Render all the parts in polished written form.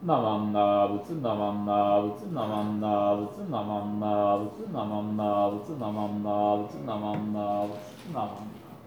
Namanda, Butsu Namanda, Butsu Namanda, Butsu Namanda, Butsu Namanda, Butsu Namanda, Butsu Namanda, Butsu Namanda.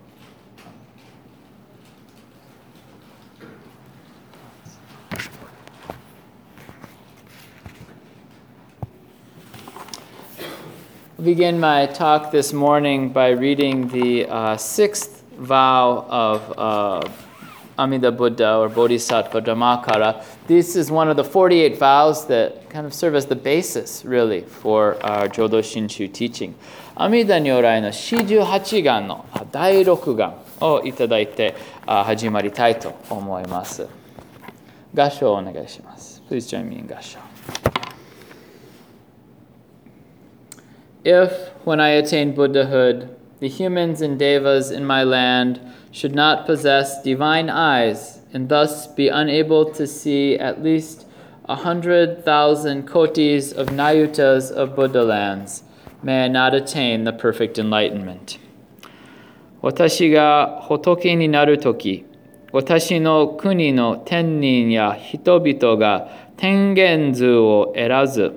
I'll begin my talk this morning by reading the sixth vow of Amida Buddha or Bodhisattva Dhammakara. This is one of the 48 vows that kind of serve as the basis, really, for our Jodo Shinshu teaching. Amida Nyorai no 48願の第6願をいただいて始まりたいと思います。合唱をお願いします。Please join me in 合唱。If, when I attain Buddhahood, the humans and devas in my land should not possess divine eyes and thus be unable to see at least 100,000 kotis of Nayutas of Buddha lands, may I not attain the perfect enlightenment. 私が仏になるとき、私の国の天人や人々が天元図を得らず、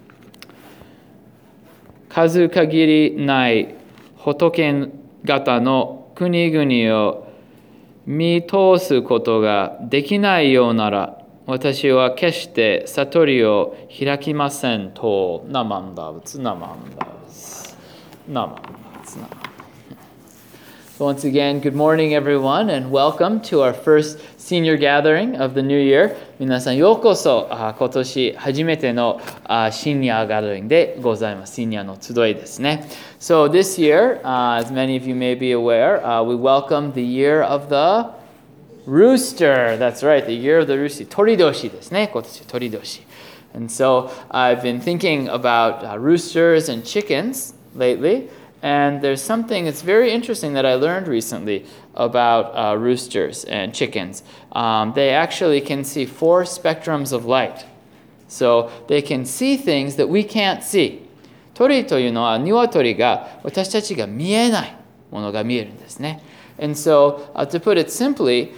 数限りない仏方の国々を見通すことができないようなら、私は決して悟りを開きませんと。ナマンダブツナマンダブツナマンダブツナマンダブツ。Once again, good morning everyone and welcome to our first senior gathering of the new year. 皆さんようこそ今年初めてのシニアガダリングでございます。シニアの集いですね。So this year, as many of you may be aware, we welcome the year of the rooster. That's right, the year of the rooster. 鳥年ですね。今年鳥年。And so I've been thinking about roosters and chickens lately.And there's something that's very interesting that I learned recently about roosters and chickens. They actually can see 4 spectrums of light. So they can see things that we can't see. 鳥というのは鶏が私たちが見えないものが見えるんですね。And so, to put it simply,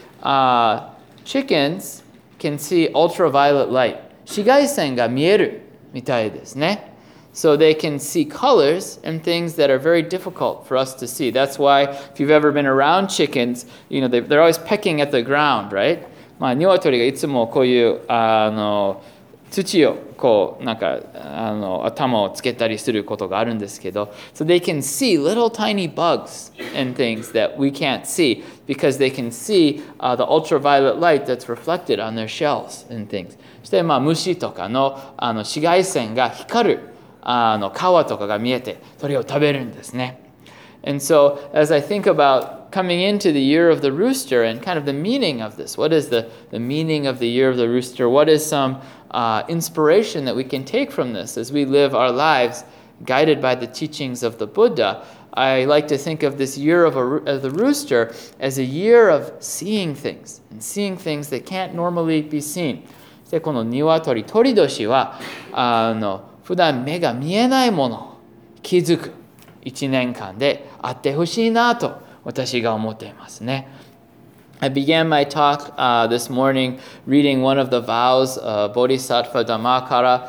chickens can see ultraviolet light. 紫外線が見えるみたいですね。So they can see colors and things that are very difficult for us to see. That's why if you've ever been around chickens, they're always pecking at the ground, right? 鶏がいつもこういう土をこう頭をつけたりすることがあるんですけど、so they can see little tiny bugs and things that we can't see because they can see the ultraviolet light that's reflected on their shells and things. そして虫とかの紫外線が光る皮とかが見えてそれを食べるんですね。And so as I think about coming into the year of the rooster and kind of the meaning of this, what is the meaning of the year of the rooster? What is some inspiration that we can take from this as we live our lives guided by the teachings of the Buddha? I like to think of this year of the rooster as a year of seeing things and seeing things that can't normally be seen. でこの鶏、鳥年は普段目が見えないものを気づく1年間であってほしいなと私が思っていますね。I began my talk this morning reading one of the vows of Bodhisattva Dhammakara.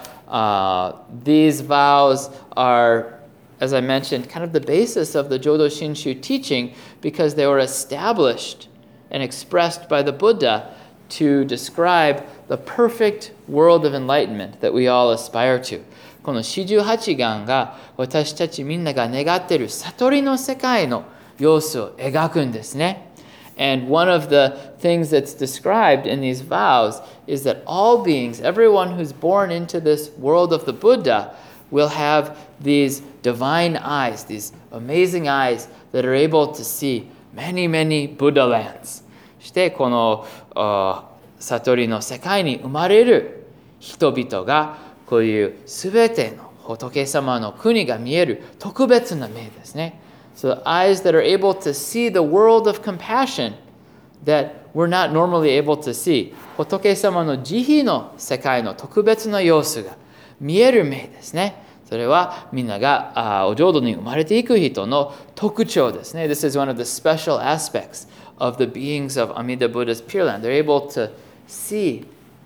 These vows are, as I mentioned, kind of the basis of the Jodo Shinshu teaching because they were established and expressed by the Buddha to describe the perfect world of enlightenment that we all aspire to. この48願が私たちみんなが願っている悟りの世界の様子を描くんですね。And one of the things that's described in these vows is that all beings, everyone who's born into this world of the Buddha, will have these divine eyes, these amazing eyes that are able to see many, many Buddha lands. そしてこの悟りの世界に生まれる人々がこういうすべての仏様の国が見える特別な目ですね。So the eyes that are able to see the world of compassion that we're not normally able to see. 仏様の慈悲の世界の特別な様子が見える目ですね。それはみんながお浄土に生まれていく人の特徴ですね。This is one of the special aspects of the beings of Amida Buddha's Pure Land. They're able to see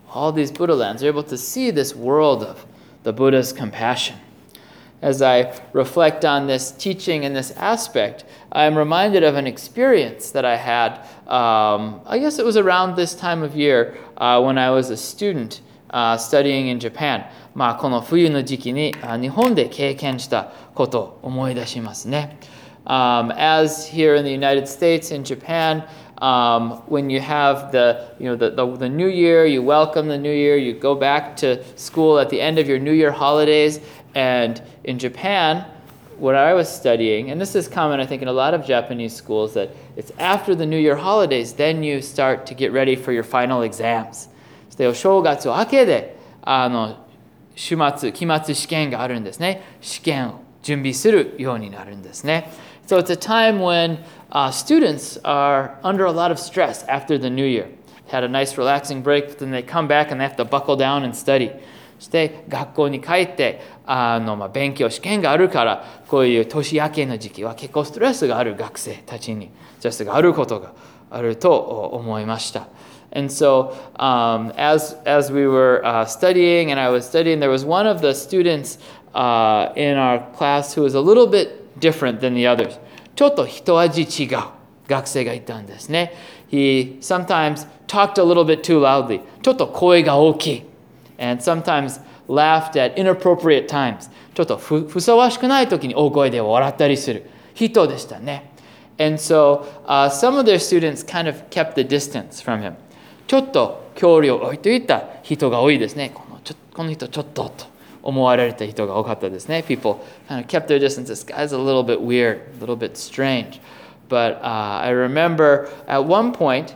all these Buddha lands. They're able to see this world of the Buddha's compassion. As I reflect on this teaching and this aspect, I'm reminded of an experience that I had, I guess it was around this time of year when I was a student studying in Japan. この冬の時期に日本で経験したことを思い出しますね。As here in the United States, in Japan, when you have the new year, you welcome the new year, you go back to school at the end of your New Year holidays, and in Japan, what I was studying, and this is common I think in a lot of Japanese schools, that it's after the New Year holidays, then you start to get ready for your final exams. でお正月明けで期末試験があるんですね。試験を準備するようになるんですね。So it's a time when students are under a lot of stress after the new year. Had a nice relaxing break, but then they come back and they have to buckle down and study. そして学校に帰って勉強試験があるからこういう年明けの時期は結構ストレスがある学生たちにストレスがあることがあると思いました。And so as we were studying and I was studying, there was one of the students in our class who was a little bit different than the others. ちょっと一味違う学生がいたんですね。He sometimes talked a little bit too loudly. ちょっと声が大きい。And sometimes laughed at inappropriate times. ちょっとふさわしくない時に大声で笑ったりする人でしたね。And so some of their students kind of kept the distance from him. ちょっと距離を置いていた人が多いですね。この人ちょっとと思われた人が多かったですね。People kind of kept their distance. This guy's a little bit weird, a little bit strange. But I remember at one point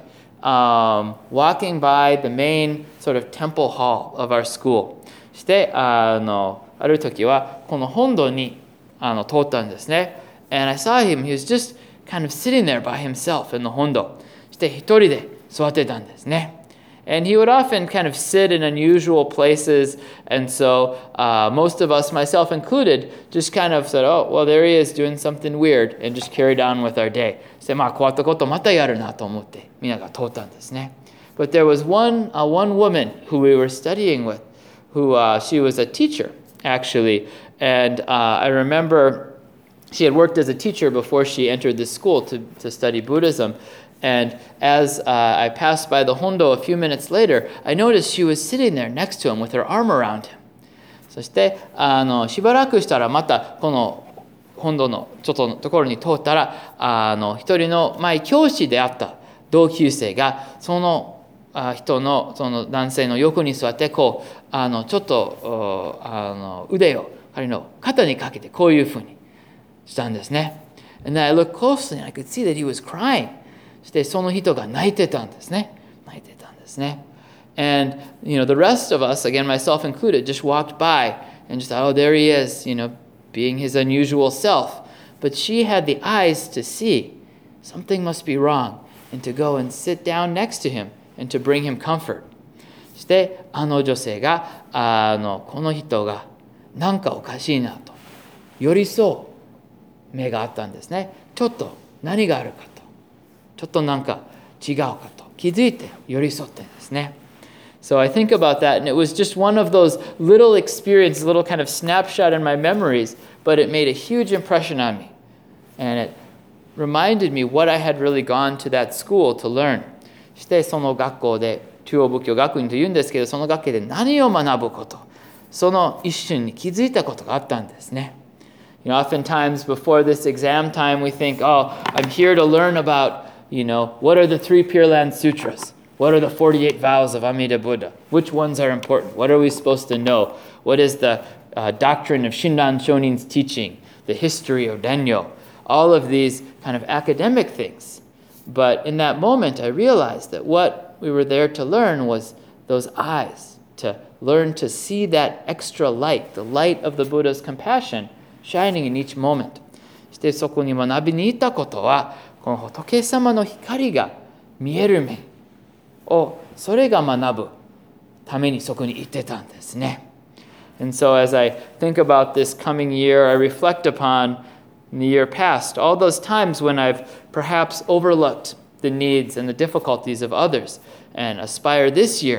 walking by the main sort of temple hall of our school. してある時はこの本堂に通ったんですね。And I saw him. He was just kind of sitting there by himself in the 本堂。して一人で座ってたんですね。And he would often kind of sit in unusual places. And so most of us, myself included, just kind of said, oh, well, there he is doing something weird, and just carried on with our day. してこうやったことまたやるなと思ってみんなが通ったんですね。But there was one woman who we were studying with, who she was a teacher, actually. And I remember she had worked as a teacher before she entered the school to study Buddhism. And as I passed by the Hondo a few minutes later, I noticed she was sitting there next to him with her arm around him. そしてしばらくしたらまたこの本堂のちょっとのところに通ったら一人の前教師であった同級生がその人のその男性の横に座ってこうちょっと腕を彼の肩にかけてこういうふうにしたんですね。And then I looked closely and I could see that he was crying. そしてその人が泣いてたんですね。And the rest of us, again myself included, just walked by and just thought, oh, there he is, being his unusual self. But she had the eyes to see something must be wrong and to go and sit down next to him and to bring him comfort. そして女性がこの人がなんかおかしいなと寄り添う目があったんですね。ちょっと何があるかと。ちょっとなんか違うかと気づいて寄り添ってんですね。So I think about that, and it was just one of those little experiences, little kind of snapshot in my memories, but it made a huge impression on me. And it reminded me what I had really gone to that school to learn. してその学校で中央仏教学院というんですけど、その学校で何を学ぶこと、その一瞬に気づいたことがあったんですね。Oftentimes before this exam time, we think, oh, I'm here to learn about what are the 3 Pure Land Sutras? What are the 48 vows of Amida Buddha? Which ones are important? What are we supposed to know? What is the doctrine of Shinran Shonin's teaching? The history of Dennyo? All of these kind of academic things. But in that moment, I realized that what we were there to learn was those eyes, to learn to see that extra light, the light of the Buddha's compassion, shining in each moment. そしてそこに学びに行ったことは、この仏様の光が見える目をそれが学ぶためにそこに行ってたんですね。And so as I think about this coming year, I reflect upon the year past, all those times when I've perhaps overlooked the needs and the difficulties of others, and aspire this year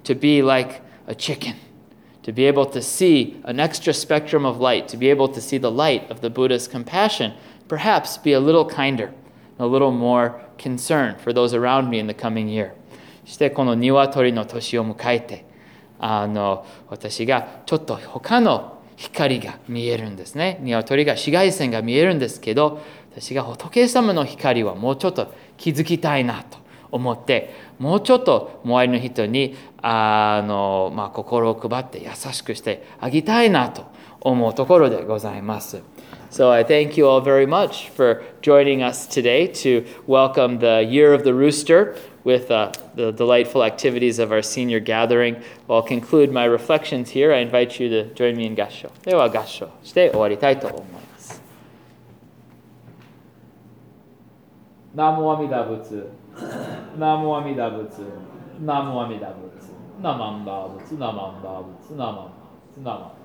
to be like a chicken, to be able to see an extra spectrum of light, to be able to see the light of the Buddha's compassion, perhaps be a little kinder, a little more concerned for those around me in the coming year. そしてこの鶏の年を迎えて、私がちょっと他の光が見えるんですね。鶏が紫外線が見えるんですけど、私が仏様の光はもうちょっと気づきたいなと思って、もうちょっと周りの人に心を配って優しくしてあげたいなと思うところでございます。So I thank you all very much for joining us today to welcome the Year of the Rooster with the delightful activities of our senior gathering. I'll conclude my reflections here. I invite you to join me in 合唱。では合唱して終わりたいと思います。南無阿弥陀仏。南無阿弥陀仏。南無阿弥陀仏。ナマンバー仏。ナマンバー仏。ナマンバー仏。ナマンバー仏。